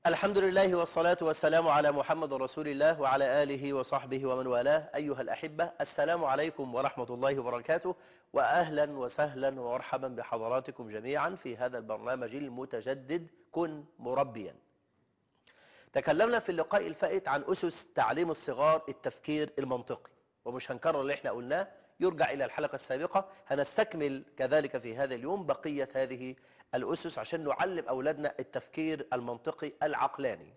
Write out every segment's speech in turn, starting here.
الحمد لله والصلاة والسلام على محمد رسول الله وعلى آله وصحبه ومن والاه. أيها الأحبة، السلام عليكم ورحمة الله وبركاته، وأهلا وسهلا ومرحبا بحضراتكم جميعا في هذا البرنامج المتجدد كن مربيا. تكلمنا في اللقاء الفائت عن أسس تعليم الصغار التفكير المنطقي، ومش هنكرر اللي احنا قلناه، يرجع إلى الحلقة السابقة. هنستكمل كذلك في هذا اليوم بقية هذه الأسس عشان نعلم أولادنا التفكير المنطقي العقلاني.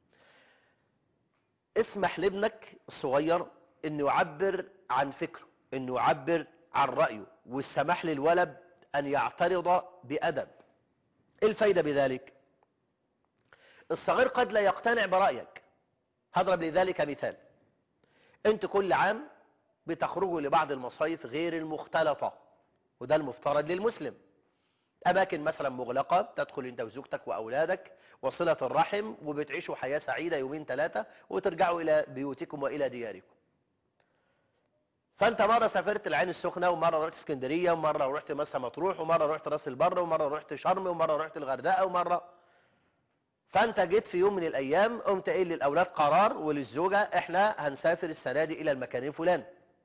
اسمح لابنك الصغير أنه يعبر عن فكره، أنه يعبر عن رأيه، والسماح للولد أن يعترض بأدب. إيه الفايدة بذلك؟ الصغير قد لا يقتنع برأيك. هضرب لذلك مثال. أنت كل عام بتخرجوا لبعض المصايف غير المختلطة، وده المفترض للمسلم. أماكن مثلا مغلقة، تدخل أنت وزوجتك وأولادك وصلة الرحم، وبتعيشوا حياة سعيدة يومين ثلاثة وترجعوا إلى بيوتكم وإلى دياركم. فأنت مرة سافرت العين السخنة، ومرة رحت اسكندرية، ومرة رحت مرسى مطروح، ومرة رحت راس البر، ومرة رحت شرم، ومرة رحت الغردقة، فأنت جيت في يوم من الأيام قمت قايل للأولاد قرار وللزوجة: إحنا هنسافر السنة دي إلى المكان الفلاني.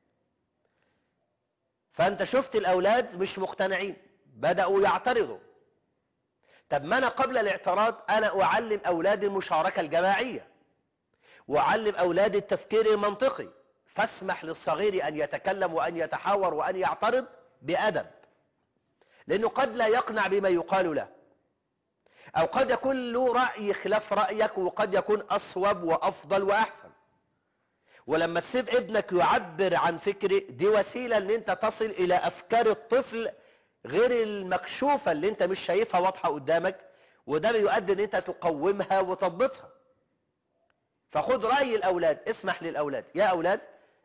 فأنت شفت الأولاد مش مقتنعين، بدأوا يعترضوا. طب ما أنا قبل الاعتراض أنا أعلم أولادي المشاركة الجماعية، وأعلم أولادي التفكير المنطقي، فاسمح للصغير أن يتكلم وأن يتحاور وأن يعترض بأدب، لأنه قد لا يقنع بما يقال له، أو قد يكون له رأي خلاف رأيك، وقد يكون أصوب وأفضل وأحسن. ولما تسيب ابنك يعبر عن فكره، دي وسيلة ان انت تصل الى افكار الطفل غير المكشوفة اللي انت مش شايفها واضحة قدامك، وده بيؤدي ان انت تقومها وتضبطها. فخد رأي الاولاد، اسمح للاولاد: يا اولاد،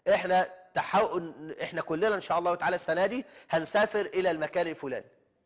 احنا كلنا ان شاء الله تعالى السنة دي هنسافر الى المكان الفلاني،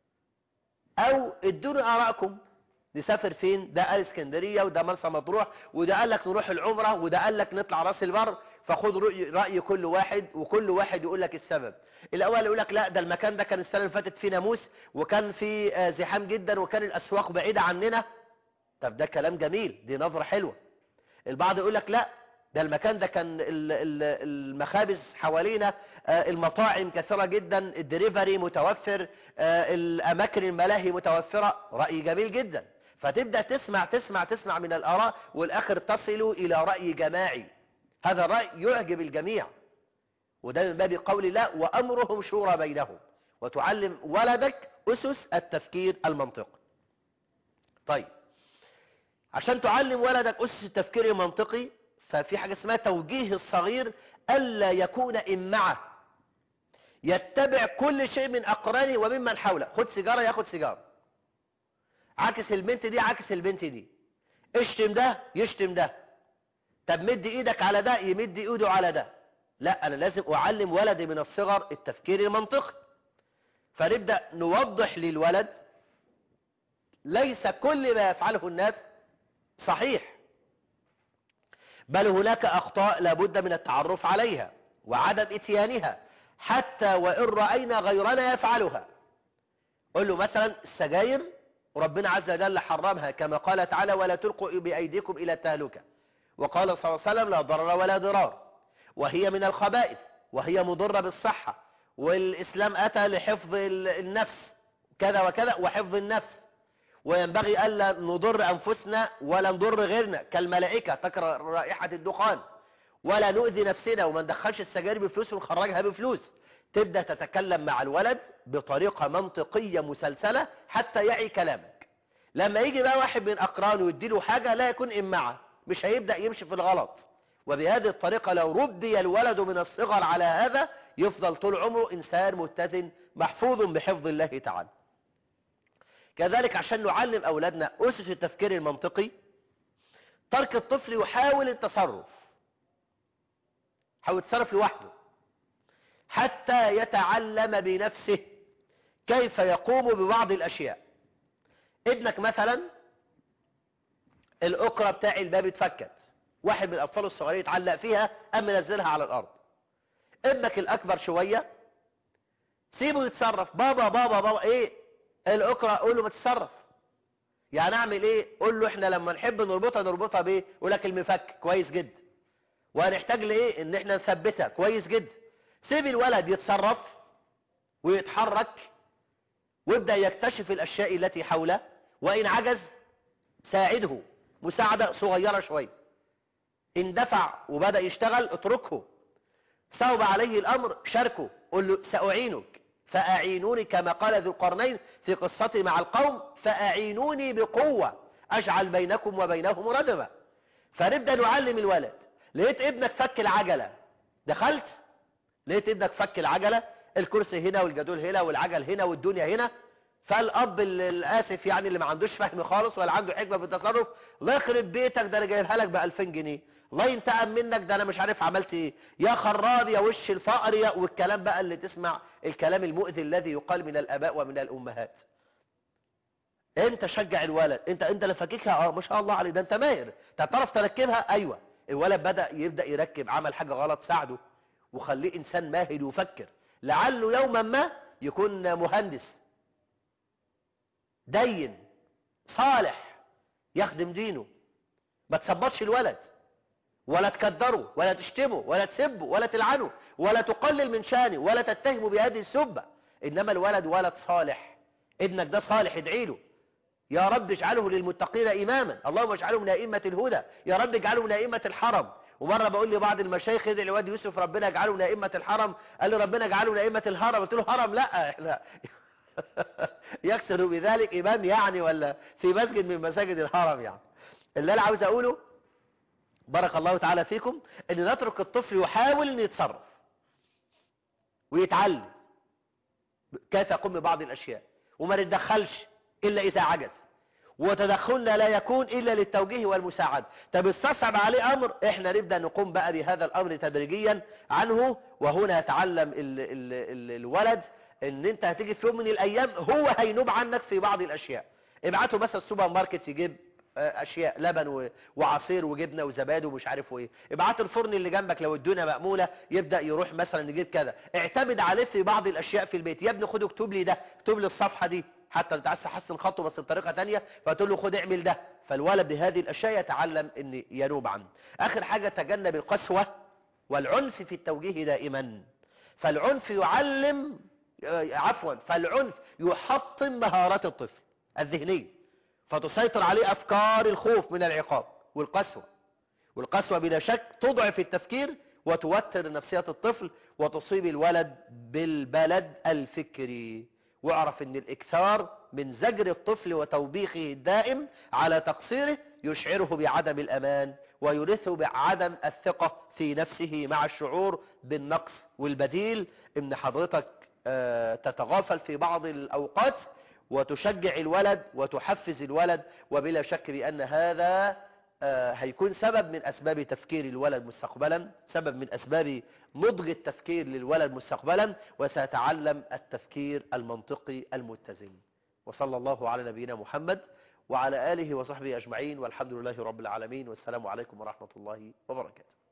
او ادوني ارائكم نسافر فين. ده قال اسكندرية، وده مرسى مطروح، وده قال لك نروح العمرة، وده قال لك نطلع راس البر. فخد رأي كل واحد، وكل واحد يقول لك السبب. الاول يقول لك: لا، ده المكان ده كان السنة اللي فاتت فيه ناموس، وكان فيه زحام جدا، وكان الاسواق بعيدة عننا. طب ده كلام جميل، دي نظرة حلوة. البعض يقول لك: لا، ده المكان ده كان المخابز حوالينا، المطاعم كثيرة جدا، الدليفري متوفر، الأماكن الملاهي متوفرة. رأي جميل جدا. فتبدأ تسمع من الآراء، والآخر تصل إلى رأي جماعي. هذا الرأي يعجب الجميع، وده من باب قول الله: وأمرهم شورى بينهم. وتعلم ولدك أسس التفكير المنطقي. طيب، عشان تعلم ولدك أسس التفكير المنطقي، ففي حاجة اسمها توجيه الصغير ألا يكون إمعة، يتبع كل شيء من أقرانه وممن حوله. خد سيجارة ياخد سيجارة، عكس البنت دي عكس البنت دي، اشتم ده يشتم ده، طب مد ايدك على ده يمد ايده على ده. لا، أنا لازم أعلم ولدي من الصغر التفكير المنطقي. فنبدأ نوضح للولد ليس كل ما يفعله الناس صحيح، بل هناك أخطاء لابد من التعرف عليها وعدم إتيانها، حتى وإن رأينا غيرنا يفعلها. قل له مثلا: السجاير ربنا عز وجل حرمها، كما قال تعالى: ولا تلقوا بأيديكم إلى التهلكة. وقال صلى الله عليه وسلم: لا ضرر ولا ضرار، وهي من الخبائث، وهي مضرة بالصحة، والإسلام أتى لحفظ النفس كذا وكذا، وحفظ النفس، وينبغي ألا نضر أنفسنا ولا نضر غيرنا، كالملائكة تكره رائحة الدخان، ولا نؤذي نفسنا، وما ندخلش السجاير بفلوس ونخرجها بفلوس. تبدأ تتكلم مع الولد بطريقة منطقية مسلسلة حتى يعي كلامك. لما يجي بقى واحد من أقرانه ويديله حاجة، لا يكون إمعة، مش هيبدأ يمشي في الغلط. وبهذه الطريقة لو ربي الولد من الصغر على هذا، يفضل طول عمره إنسان متزن محفوظ بحفظ الله تعالى. كذلك عشان نعلم أولادنا أسس التفكير المنطقي، ترك الطفل يحاول التصرف، حاول يتصرف لوحده حتى يتعلم بنفسه كيف يقوم ببعض الأشياء. ابنك مثلا الأكرة بتاع الباب اتفكت، واحد من الأطفال الصغيرين يتعلق فيها، أم منزلها على الأرض. ابنك الأكبر شوية سيبه يتصرف: بابا بابا بابا، ايه الأكرة؟ قول له ما تتصرف. يعني اعمل ايه؟ قول له احنا لما نحب نربطها بايه؟ يقول لك المفك كويس جدا. وهنحتاج لايه؟ ان احنا نثبتها كويس جدا. سيب الولد يتصرف ويتحرك ويبدأ يكتشف الاشياء التي حوله، وان عجز ساعده مساعدة صغيرة شوية. ان دفع وبدأ يشتغل اتركه. صعب عليه الامر شاركه، قل له سأعينك فأعينوني، كما قال ذو القرنين في قصته مع القوم، فأعينوني بقوة أجعل بينكم وبينهم ردما. فنبدأ نعلم الولد. لقيت ابنك فك العجلة، دخلت لقيت ابنك فك العجلة، الكرسي هنا والجدول هنا والعجل هنا والدنيا هنا. فالأب الآسف يعني اللي ما عندوش فهم خالص ولا عنده حكمة في التصرف، الله يخرب بيتك ده أنا جايبها لك ب2000 جنيه، الله ينتقم منك ده أنا مش عارف عملت إيه، يا خراب يا وش الفقر يا، والكلام بقى اللي تسمع الكلام المؤذي الذي يقال من الآباء ومن الأمهات. أنت شجع الولد، أنت اللي فاككها، ما شاء الله عليك ده أنت ماهر، أنت تعرف تركبها. أيوة، الولد يبدأ يركب، عمل حاجة غلط ساعده وخليه إنسان ماهر يفكر، لعله يوما ما يكون مهندس دين صالح يخدم دينه. ما تثبطش الولد ولا تكدره ولا تشتمه ولا تسبه ولا تلعنه ولا تقلل من شانه ولا تتهمه بهذه السبة. إنما الولد ولد صالح، ابنك ده صالح، ادعي له يا رب اجعله للمتقين إماما، اللهم اجعله من أئمة الهدى، يا رب اجعله من أئمة الحرم. ومرة بقول لي بعض المشايخ ادعي لواد يوسف ربنا اجعله من أئمة الحرم، قال لي ربنا اجعله من أئمة الهرم. قلت له هرم لا، احنا يكسر بذلك إمام يعني، ولا في مسجد من مساجد الهرم يعني. اللي أنا عاوز أقوله بارك الله تعالى فيكم ان نترك الطفل يحاول ان يتصرف ويتعلم كيف يقوم ببعض الاشياء، وما نتدخلش الا اذا عجز، وتدخلنا لا يكون الا للتوجيه والمساعدة. طب استصعب عليه امر، احنا نبدأ نقوم بقى بهذا الامر تدريجيا عنه. وهنا يتعلم الولد ان انت هتيجي في يوم من الايام هو هينوب عنك في بعض الاشياء. ابعته بس السوبر ماركت يجيب اشياء لبن وعصير وجبنه وزبادي ومش عارف ايه، ابعت الفرن اللي جنبك لو الدنيا مأمولة يبدأ يروح مثلا يجيب كذا. اعتمد عليه في بعض الاشياء في البيت، يا ابني خد اكتب لي ده، اكتب لي الصفحة دي، حتى انت عايز تحسن خطه بس بطريقة تانية فتقول له خد اعمل ده. فالولد بهذه الاشياء يتعلم ان ينوب عنه. اخر حاجة تجنب القسوة والعنف في التوجيه دائما. فالعنف يعلم فالعنف يحطم مهارات الطفل الذهنية، فتسيطر عليه أفكار الخوف من العقاب والقسوة بلا شك تضعف التفكير وتوتر نفسية الطفل وتصيب الولد بالبلد الفكري. واعرف ان الاكثار من زجر الطفل وتوبيخه الدائم على تقصيره يشعره بعدم الأمان ويورثه بعدم الثقة في نفسه مع الشعور بالنقص. والبديل ان حضرتك تتغافل في بعض الأوقات وتشجع الولد وتحفز الولد، وبلا شك بأن هذا هيكون سبب من أسباب تفكير الولد مستقبلا، سبب من أسباب نضج التفكير للولد مستقبلا، وسيتعلم التفكير المنطقي المتزن. وصلى الله على نبينا محمد وعلى آله وصحبه أجمعين، والحمد لله رب العالمين، والسلام عليكم ورحمة الله وبركاته.